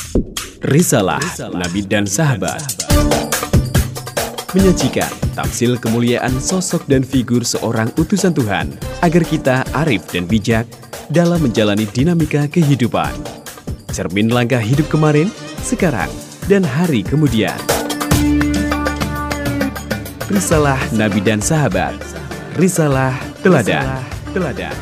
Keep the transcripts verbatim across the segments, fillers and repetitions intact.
Risalah Nabi dan Sahabat menyajikan tamsil kemuliaan sosok dan figur seorang utusan Tuhan agar kita arif dan bijak dalam menjalani dinamika kehidupan. Cermin langkah hidup kemarin, sekarang, dan hari kemudian. Risalah Nabi dan Sahabat. Risalah Teladan. Teladan.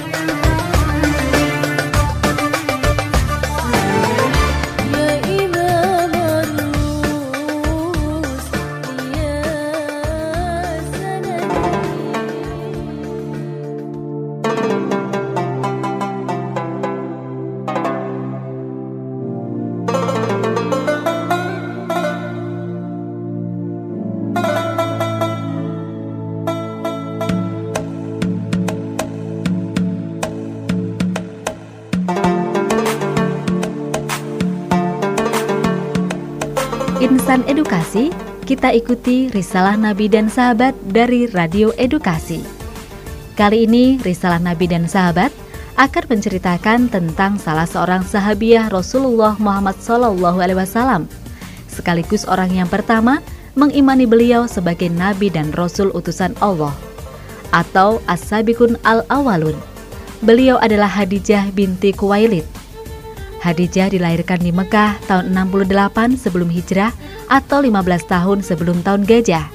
Insan Edukasi, kita ikuti Risalah Nabi dan Sahabat dari Radio Edukasi. Kali ini Risalah Nabi dan Sahabat akan menceritakan tentang salah seorang sahabiah Rasulullah Muhammad shallallahu alaihi wasallam, sekaligus orang yang pertama mengimani beliau sebagai Nabi dan Rasul utusan Allah, atau As-Sabiqun Al-Awwalun. Beliau adalah Khadijah binti Khuwailid. Khadijah dilahirkan di Mekah tahun enam puluh delapan sebelum hijrah atau lima belas tahun sebelum tahun gajah.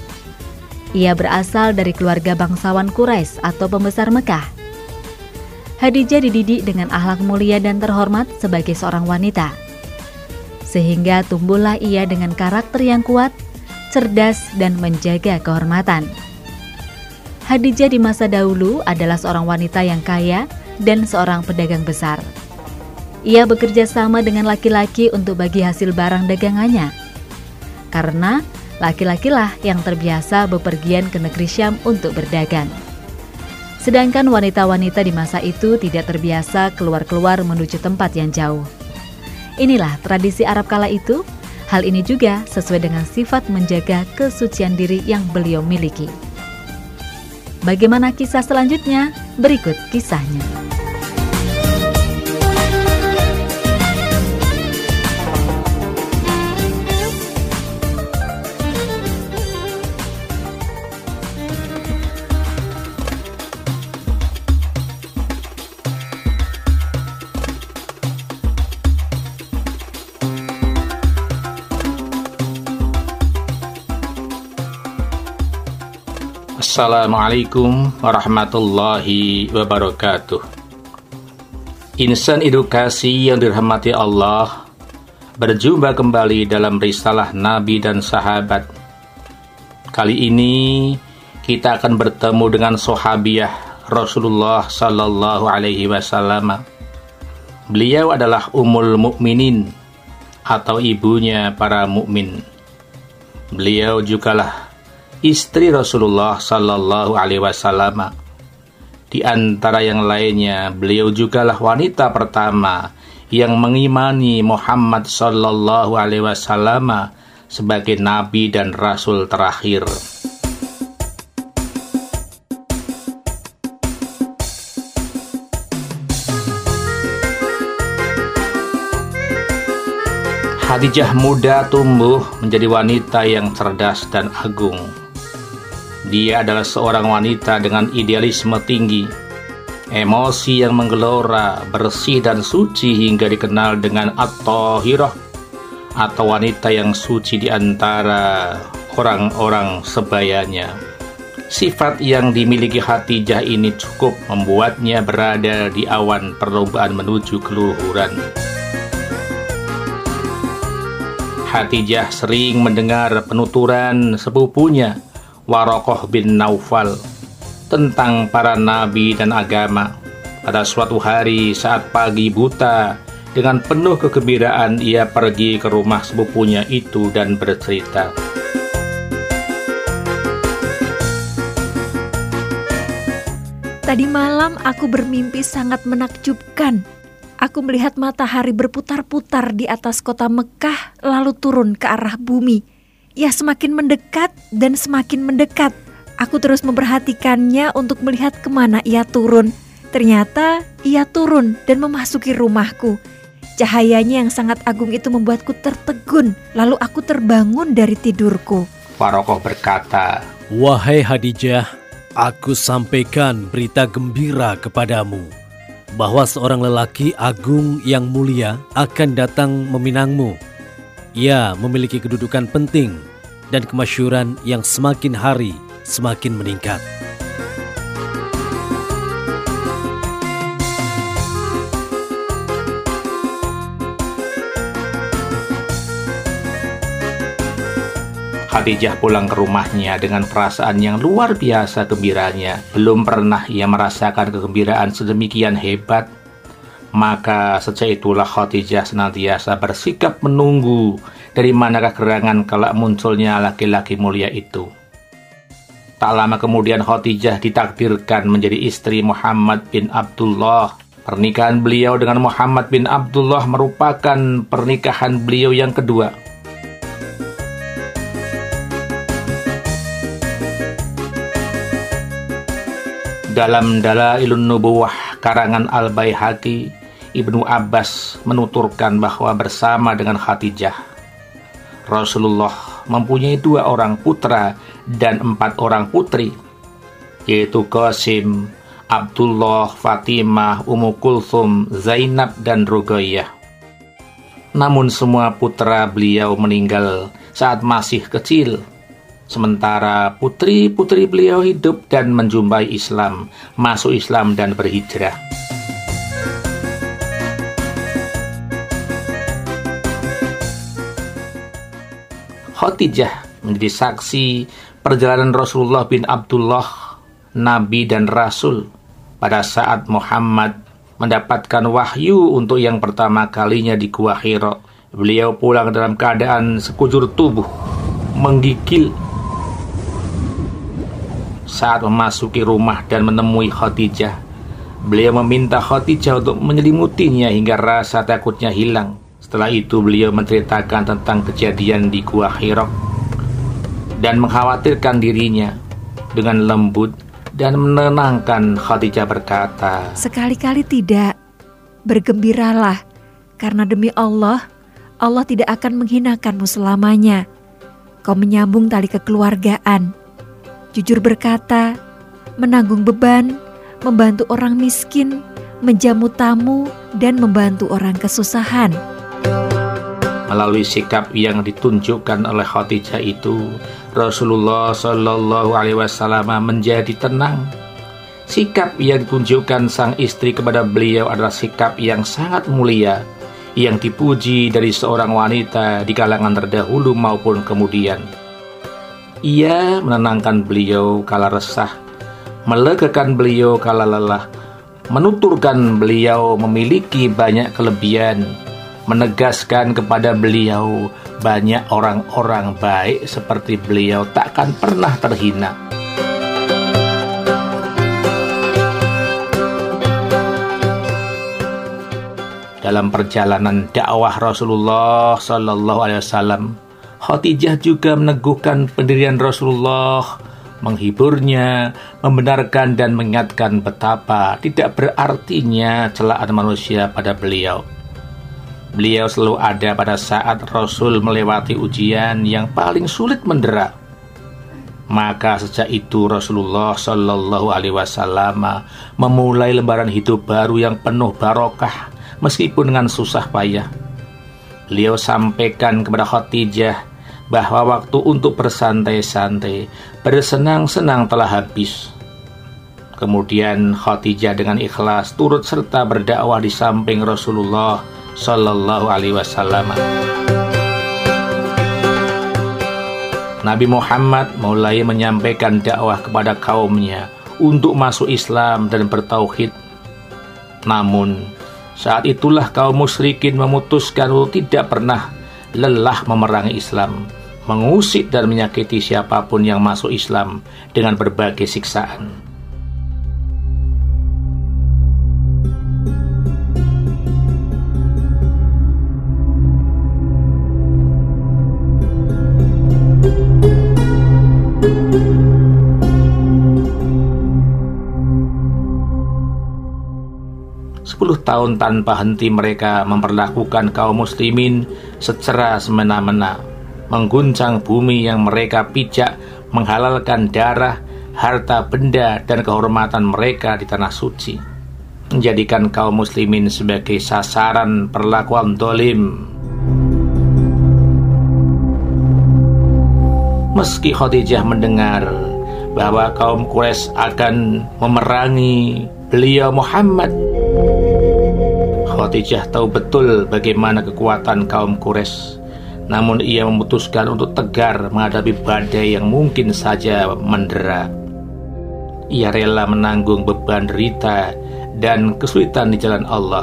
Ia berasal dari keluarga bangsawan Quraisy atau pembesar Mekah. Khadijah dididik dengan akhlak mulia dan terhormat sebagai seorang wanita, sehingga tumbuhlah ia dengan karakter yang kuat, cerdas, dan menjaga kehormatan. Khadijah di masa dahulu adalah seorang wanita yang kaya dan seorang pedagang besar. Ia bekerja sama dengan laki-laki untuk bagi hasil barang dagangannya, karena laki-lakilah yang terbiasa bepergian ke negeri Syam untuk berdagang. Sedangkan wanita-wanita di masa itu tidak terbiasa keluar-keluar menuju tempat yang jauh. Inilah tradisi Arab kala itu. Hal ini juga sesuai dengan sifat menjaga kesucian diri yang beliau miliki. Bagaimana kisah selanjutnya? Berikut kisahnya. Assalamualaikum warahmatullahi wabarakatuh. Insan edukasi yang dirahmati Allah, berjumpa kembali dalam Risalah Nabi dan Sahabat. Kali ini kita akan bertemu dengan sahabiah Rasulullah sallallahu alaihi wasallam. Beliau adalah Ummul Mukminin atau ibunya para mukmin. Beliau jugalah istri Rasulullah sallallahu alaihi wasallam. Di antara yang lainnya, beliau jugalah wanita pertama yang mengimani Muhammad sallallahu alaihi wasallam sebagai nabi dan rasul terakhir. Khadijah muda tumbuh menjadi wanita yang cerdas dan agung. Dia adalah seorang wanita dengan idealisme tinggi, emosi yang menggelora, bersih dan suci hingga dikenal dengan At-Thahirah atau wanita yang suci di antara orang-orang sebayanya. Sifat yang dimiliki Khadijah ini cukup membuatnya berada di awan perlombaan menuju keluhuran. Khadijah sering mendengar penuturan sepupunya Waraqah bin Naufal tentang para nabi dan agama. Pada suatu hari saat pagi buta, dengan penuh kegembiraan ia pergi ke rumah sepupunya itu dan bercerita. Tadi malam aku bermimpi sangat menakjubkan. Aku melihat matahari berputar-putar di atas kota Mekah lalu turun ke arah bumi. Ia semakin mendekat dan semakin mendekat. Aku terus memperhatikannya untuk melihat kemana ia turun. Ternyata ia turun dan memasuki rumahku. Cahayanya yang sangat agung itu membuatku tertegun, lalu aku terbangun dari tidurku. Warokoh berkata, "Wahai Khadijah, aku sampaikan berita gembira kepadamu, bahwa seorang lelaki agung yang mulia akan datang meminangmu. Ia memiliki kedudukan penting dan kemasyhuran yang semakin hari semakin meningkat." Khadijah pulang ke rumahnya dengan perasaan yang luar biasa gembiranya. Belum pernah ia merasakan kegembiraan sedemikian hebat. Maka sejak itulah Khadijah senantiasa bersikap menunggu dari manakah gerangan kelak munculnya laki-laki mulia itu. Tak lama kemudian Khadijah ditakdirkan menjadi istri Muhammad bin Abdullah. Pernikahan beliau dengan Muhammad bin Abdullah merupakan pernikahan beliau yang kedua. Dalam Dalailun Nubuwah karangan Al-Baihaqi, Ibnu Abbas menuturkan bahwa bersama dengan Khadijah, Rasulullah mempunyai dua orang putra dan empat orang putri, yaitu Qasim, Abdullah, Fatimah, Ummu Kulthum, Zainab, dan Ruqayyah. Namun semua putra beliau meninggal saat masih kecil, sementara putri-putri beliau hidup dan menjumpai Islam, masuk Islam dan berhijrah. Khadijah menjadi saksi perjalanan Rasulullah bin Abdullah, Nabi dan Rasul, pada saat Muhammad mendapatkan wahyu untuk yang pertama kalinya di Gua Hira. Beliau pulang dalam keadaan sekujur tubuh menggigil. Saat memasuki rumah dan menemui Khadijah, beliau meminta Khadijah untuk menyelimutinya hingga rasa takutnya hilang. Setelah itu beliau menceritakan tentang kejadian di Gua Hira dan mengkhawatirkan dirinya. Dengan lembut dan menenangkan, Khadijah berkata, "Sekali-kali tidak, bergembiralah, karena demi Allah, Allah tidak akan menghinakanmu selamanya. Kau menyambung tali kekeluargaan, jujur berkata, menanggung beban, membantu orang miskin, menjamu tamu, dan membantu orang kesusahan." Melalui sikap yang ditunjukkan oleh Khadijah itu, Rasulullah Shallallahu Alaihi Wasallam menjadi tenang. Sikap yang ditunjukkan sang istri kepada beliau adalah sikap yang sangat mulia, yang dipuji dari seorang wanita di kalangan terdahulu maupun kemudian. Ia menenangkan beliau kala resah, melegakan beliau kala lelah, menuturkan beliau memiliki banyak kelebihan, menegaskan kepada beliau banyak orang-orang baik seperti beliau takkan pernah terhina. Dalam perjalanan dakwah Rasulullah Sallallahu Alaihi Wasallam, Khadijah juga meneguhkan pendirian Rasulullah, menghiburnya, membenarkan dan mengingatkan betapa tidak berartinya celaan manusia pada beliau. Beliau selalu ada pada saat Rasul melewati ujian yang paling sulit mendera. Maka sejak itu Rasulullah Shallallahu Alaihi Wasallam memulai lembaran hidup baru yang penuh barokah meskipun dengan susah payah. Beliau sampaikan kepada Khadijah bahwa waktu untuk bersantai-santai, bersenang-senang telah habis. Kemudian Khadijah dengan ikhlas turut serta berdakwah di samping Rasulullah Sallallahu Alaihi Wasallam. Nabi Muhammad mulai menyampaikan dakwah kepada kaumnya untuk masuk Islam dan bertauhid. Namun saat itulah kaum musyrikin memutuskan untuk tidak pernah lelah memerangi Islam, mengusik dan menyakiti siapapun yang masuk Islam dengan berbagai siksaan. Sepuluh tahun tanpa henti mereka memperlakukan kaum muslimin secara semena-mena, mengguncang bumi yang mereka pijak, menghalalkan darah, harta benda, dan kehormatan mereka di tanah suci, menjadikan kaum muslimin sebagai sasaran perlakuan dolim. Meski Khadijah mendengar bahwa kaum Quraisy akan memerangi beliau Muhammad, Khadijah tahu betul bagaimana kekuatan kaum Quraisy. Namun ia memutuskan untuk tegar menghadapi badai yang mungkin saja mendera. Ia rela menanggung beban derita dan kesulitan di jalan Allah.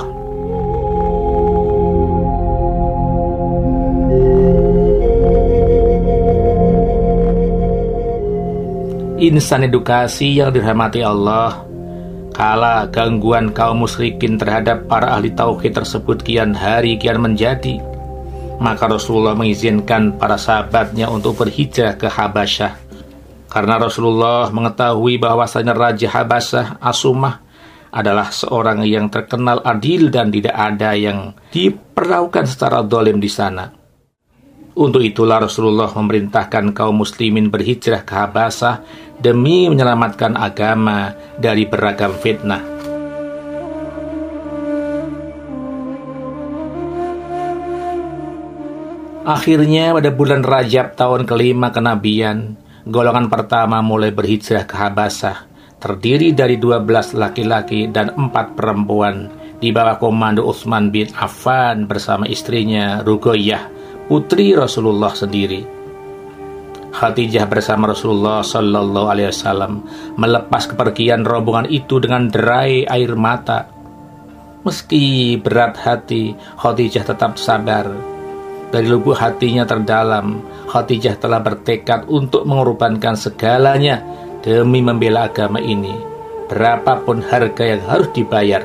Insan edukasi yang dirahmati Allah, kala gangguan kaum musyrikin terhadap para ahli tauhid tersebut kian hari kian menjadi, maka Rasulullah mengizinkan para sahabatnya untuk berhijrah ke Habasyah. Karena Rasulullah mengetahui bahwasanya Raja Habasyah Asumah adalah seorang yang terkenal adil dan tidak ada yang diperlakukan secara zalim di sana. Untuk itulah Rasulullah memerintahkan kaum muslimin berhijrah ke Habasyah demi menyelamatkan agama dari beragam fitnah. Akhirnya pada bulan Rajab tahun kelima kenabian, golongan pertama mulai berhijrah ke Habasyah, terdiri dari dua belas laki-laki dan empat perempuan di bawah komando Utsman bin Affan bersama istrinya Ruqayyah, putri Rasulullah sendiri. Khadijah bersama Rasulullah Sallallahu Alaihi Wasallam melepas kepergian rombongan itu dengan derai air mata. Meski berat hati, Khadijah tetap sabar. Dari lubuk hatinya terdalam, Khadijah telah bertekad untuk mengorbankan segalanya demi membela agama ini, berapapun harga yang harus dibayar.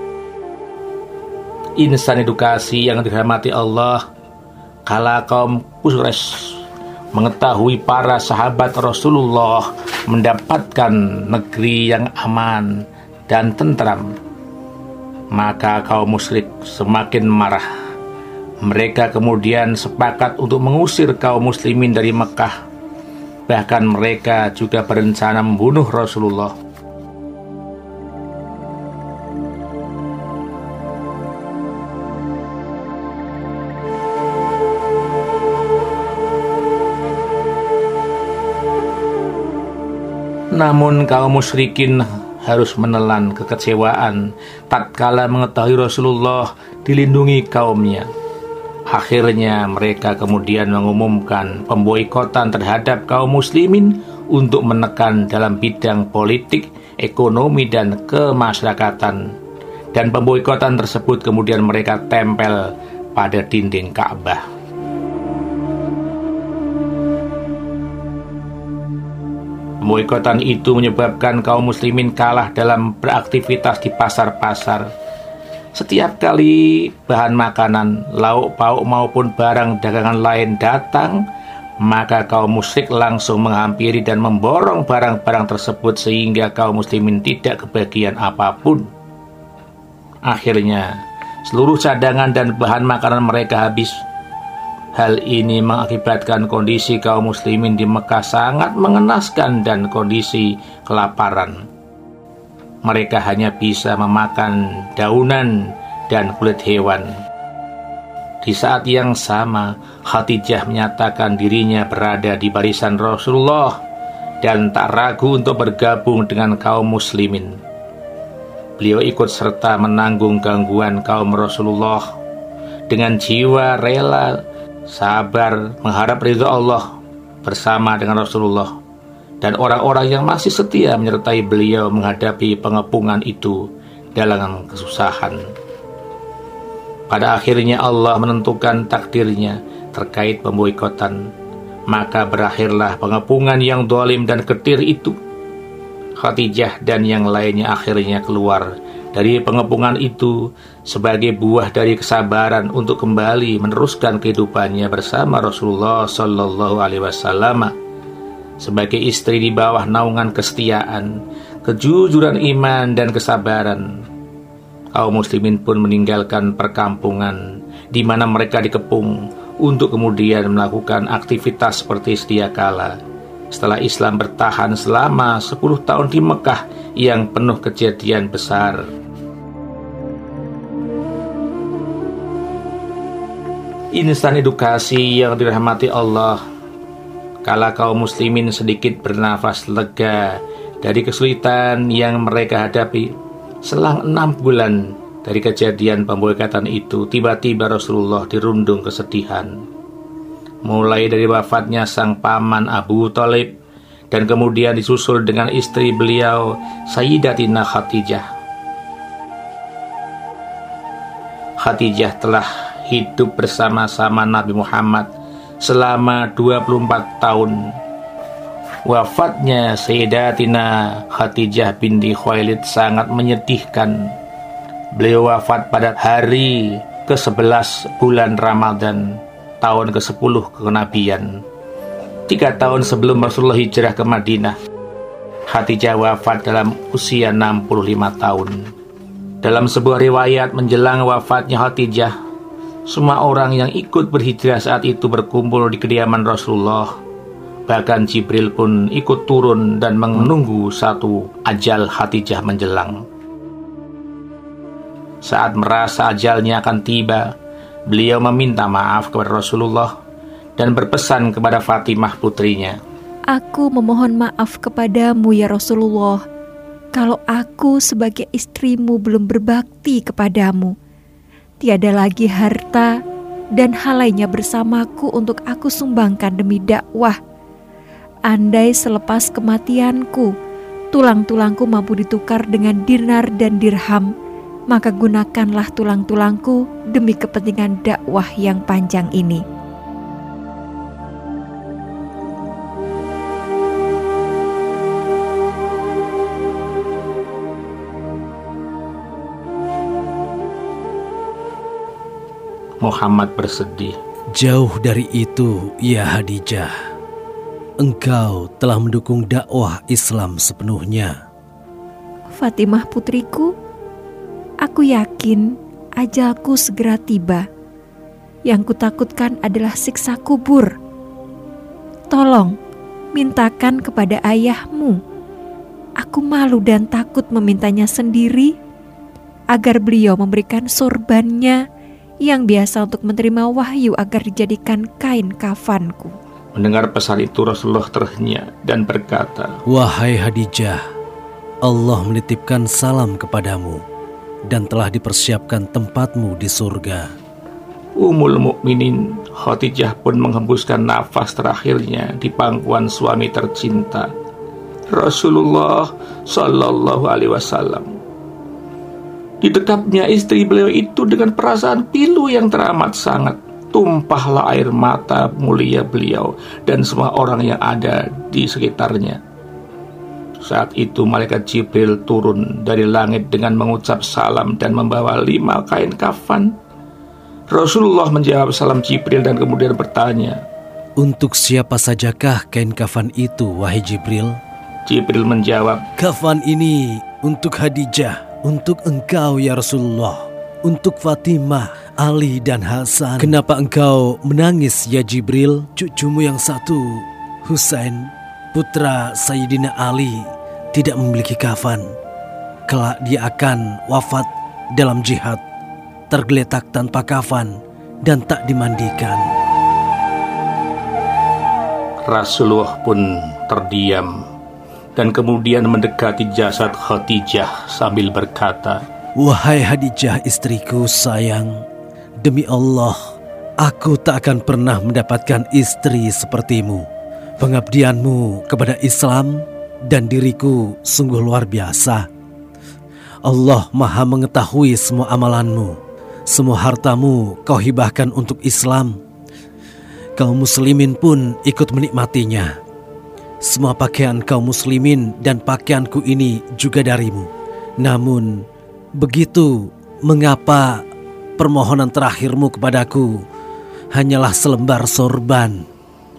Insan edukasi yang dirahmati Allah, kala kaum Quraisy mengetahui para sahabat Rasulullah mendapatkan negeri yang aman dan tentram, maka kaum musyrik semakin marah. Mereka kemudian sepakat untuk mengusir kaum muslimin dari Mekah. Bahkan mereka juga berencana membunuh Rasulullah. Namun kaum musyrikin harus menelan kekecewaan tatkala mengetahui Rasulullah dilindungi kaumnya. Akhirnya mereka kemudian mengumumkan pemboikotan terhadap kaum muslimin untuk menekan dalam bidang politik, ekonomi, dan kemasyarakatan. Dan pemboikotan tersebut kemudian mereka tempel pada dinding Ka'bah. Pemboikotan itu menyebabkan kaum muslimin kalah dalam beraktivitas di pasar-pasar. Setiap kali bahan makanan, lauk pauk maupun barang dagangan lain datang, maka kaum musyrik langsung menghampiri dan memborong barang-barang tersebut sehingga kaum muslimin tidak kebagian apapun. Akhirnya, seluruh cadangan dan bahan makanan mereka habis. Hal ini mengakibatkan kondisi kaum muslimin di Mekah sangat mengenaskan dan kondisi kelaparan. Mereka hanya bisa memakan daunan dan kulit hewan. Di saat yang sama, Khadijah menyatakan dirinya berada di barisan Rasulullah dan tak ragu untuk bergabung dengan kaum muslimin. Beliau ikut serta menanggung gangguan kaum Rasulullah dengan jiwa rela, sabar, mengharap ridha Allah bersama dengan Rasulullah dan orang-orang yang masih setia menyertai beliau menghadapi pengepungan itu dalam kesusahan. Pada akhirnya Allah menentukan takdirnya terkait pemboikotan, maka berakhirlah pengepungan yang zalim dan ketir itu. Khadijah dan yang lainnya akhirnya keluar dari pengepungan itu sebagai buah dari kesabaran untuk kembali meneruskan kehidupannya bersama Rasulullah Sallallahu Alaihi Wasallam. Sebagai istri di bawah naungan kesetiaan, kejujuran iman dan kesabaran, Kaum muslimin pun meninggalkan perkampungan di mana mereka dikepung untuk kemudian melakukan aktivitas seperti sedia kala. Setelah Islam bertahan selama sepuluh tahun di Mekah yang penuh kejadian besar. Insan edukasi yang dirahmati Allah, kala kaum muslimin sedikit bernafas lega dari kesulitan yang mereka hadapi, selang enam bulan dari kejadian pemboikatan itu, tiba-tiba Rasulullah dirundung kesedihan. Mulai dari wafatnya sang paman Abu Thalib, dan kemudian disusul dengan istri beliau Sayyidatina Khadijah. Khadijah telah hidup bersama-sama Nabi Muhammad selama dua puluh empat tahun. Wafatnya Sayyidatina Khadijah binti Khuwailid sangat menyedihkan. Beliau wafat pada hari ke sebelas bulan Ramadan tahun ke sepuluh kenabian, tiga tahun sebelum Rasulullah hijrah ke Madinah. Khadijah wafat dalam usia enam puluh lima tahun. Dalam sebuah riwayat menjelang wafatnya Khadijah, semua orang yang ikut berhijrah saat itu berkumpul di kediaman Rasulullah. Bahkan Jibril pun ikut turun dan menunggu satu ajal Khadijah menjelang. Saat merasa ajalnya akan tiba, beliau meminta maaf kepada Rasulullah dan berpesan kepada Fatimah putrinya. Aku memohon maaf kepadamu ya Rasulullah, kalau aku sebagai istrimu belum berbakti kepadamu. Tiada lagi harta dan hal lainnya bersamaku untuk aku sumbangkan demi dakwah. Andai selepas kematianku, tulang-tulangku mampu ditukar dengan dinar dan dirham, maka gunakanlah tulang-tulangku demi kepentingan dakwah yang panjang ini. Muhammad bersedih. Jauh dari itu, ya Khadijah, engkau telah mendukung dakwah Islam sepenuhnya. Fatimah putriku, aku yakin ajalku segera tiba. Yang kutakutkan adalah siksa kubur. Tolong, mintakan kepada ayahmu. Aku malu dan takut memintanya sendiri, agar beliau memberikan sorbannya yang biasa untuk menerima wahyu agar dijadikan kain kafanku. Mendengar pesan itu Rasulullah terhenyak dan berkata, Wahai Khadijah, Allah menitipkan salam kepadamu dan telah dipersiapkan tempatmu di surga. Ummul Mukminin Khadijah pun menghembuskan nafas terakhirnya di pangkuan suami tercinta Rasulullah Sallallahu Alaihi Wasallam. Didekapnya istri beliau itu dengan perasaan pilu yang teramat sangat. Tumpahlah air mata mulia beliau dan semua orang yang ada di sekitarnya. Saat itu malaikat Jibril turun dari langit dengan mengucap salam dan membawa lima kain kafan. Rasulullah menjawab salam Jibril dan kemudian bertanya, Untuk siapa sajakah kain kafan itu, wahai Jibril? Jibril menjawab, Kafan ini untuk Khadijah, untuk engkau ya Rasulullah, untuk Fatimah, Ali dan Hasan. Kenapa engkau menangis ya Jibril? Cucumu yang satu, Husain, putra Sayyidina Ali, tidak memiliki kafan. Kelak dia akan wafat dalam jihad, tergeletak tanpa kafan dan tak dimandikan. Rasulullah pun terdiam dan kemudian mendekati jasad Khadijah sambil berkata, Wahai Khadijah istriku sayang, demi Allah, aku tak akan pernah mendapatkan istri sepertimu. Pengabdianmu kepada Islam dan diriku sungguh luar biasa. Allah Maha mengetahui semua amalanmu. Semua hartamu kau hibahkan untuk Islam. Kaum muslimin pun ikut menikmatinya. Semua pakaian kaum muslimin dan pakaianku ini juga darimu. Namun begitu, mengapa permohonan terakhirmu kepadaku hanyalah selembar sorban?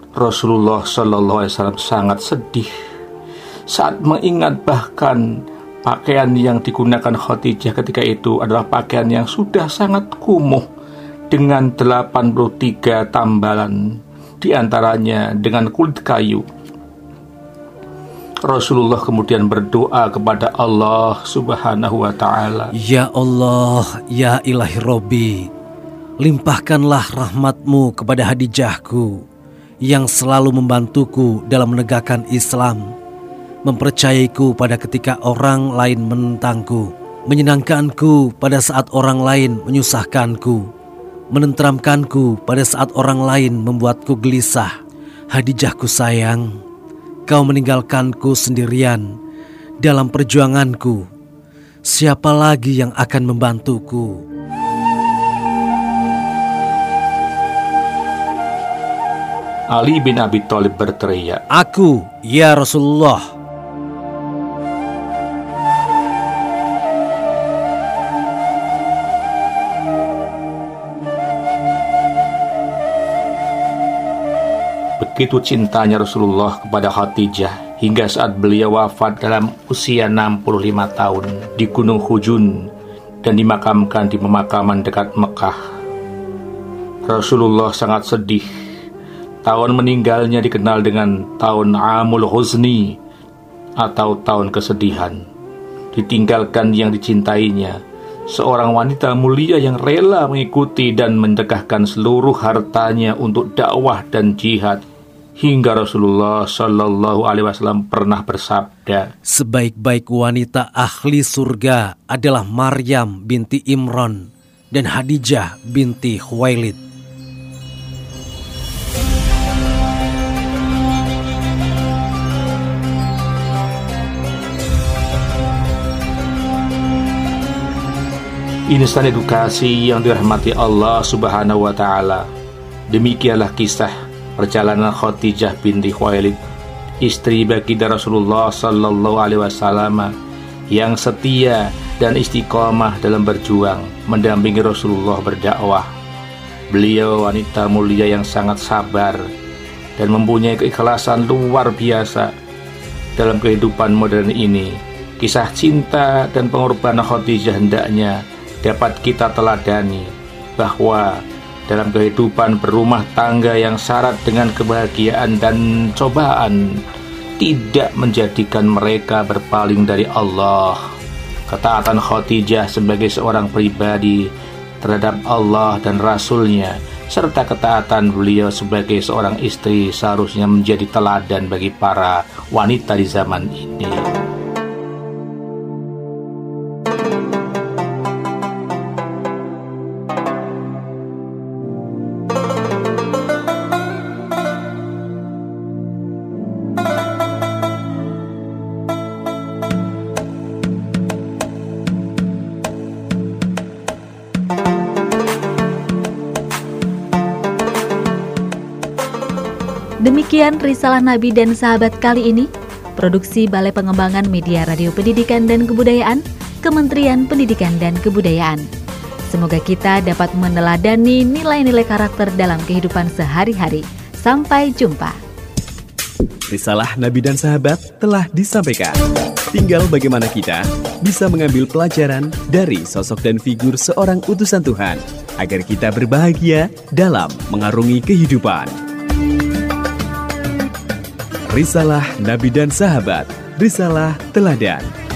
Rasulullah Sallallahu Alaihi Wasallam sangat sedih saat mengingat bahkan Pakaian yang digunakan Khadijah ketika itu adalah pakaian yang sudah sangat kumuh dengan delapan puluh tiga tambalan, diantaranya dengan kulit kayu. Rasulullah kemudian berdoa kepada Allah Subhanahu wa ta'ala, Ya Allah, ya ilahi Robbi, limpahkanlah rahmatmu kepada Khadijahku yang selalu membantuku dalam menegakkan Islam, mempercayaiku pada ketika orang lain menentangku, menyenangkanku pada saat orang lain menyusahkanku, menenteramkanku pada saat orang lain membuatku gelisah. Khadijahku sayang, kau meninggalkanku sendirian dalam perjuanganku. Siapa lagi yang akan membantuku? Ali bin Abi Thalib berteriak, Aku, ya Rasulullah. Begitu cintanya Rasulullah kepada Khadijah hingga saat beliau wafat dalam usia enam puluh lima tahun di Gunung Hujun dan dimakamkan di pemakaman dekat Mekah. Rasulullah sangat sedih. Tahun meninggalnya dikenal dengan tahun Amul Huzni atau tahun kesedihan. Ditinggalkan yang dicintainya, seorang wanita mulia yang rela mengikuti dan mendekahkan seluruh hartanya untuk dakwah dan jihad. Hingga Rasulullah Shallallahu Alaihi Wasallam pernah bersabda, sebaik-baik wanita ahli surga adalah Maryam binti Imran dan Khadijah binti Khuwailid. Insan edukasi yang dirahmati Allah Subhanahu wa ta'ala. Demikianlah kisah perjalanan Khadijah binti Khuwailid, istri baginda Rasulullah Sallallahu Alaihi Wasallam, yang setia dan istiqomah dalam berjuang mendampingi Rasulullah berdakwah. Beliau wanita mulia yang sangat sabar dan mempunyai keikhlasan luar biasa dalam kehidupan modern ini. Kisah cinta dan pengorbanan Khadijah hendaknya dapat kita teladani, bahwa dalam kehidupan berumah tangga yang syarat dengan kebahagiaan dan cobaan tidak menjadikan mereka berpaling dari Allah. Ketaatan Khadijah sebagai seorang pribadi terhadap Allah dan Rasul-Nya, serta ketaatan beliau sebagai seorang istri seharusnya menjadi teladan bagi para wanita di zaman ini. Demikian Risalah Nabi dan Sahabat kali ini, produksi Balai Pengembangan Media Radio Pendidikan dan Kebudayaan, Kementerian Pendidikan dan Kebudayaan. Semoga kita dapat meneladani nilai-nilai karakter dalam kehidupan sehari-hari. Sampai jumpa. Risalah Nabi dan Sahabat telah disampaikan. Tinggal bagaimana kita bisa mengambil pelajaran dari sosok dan figur seorang utusan Tuhan, agar kita berbahagia dalam mengarungi kehidupan. Risalah Nabi dan Sahabat, Risalah Teladan.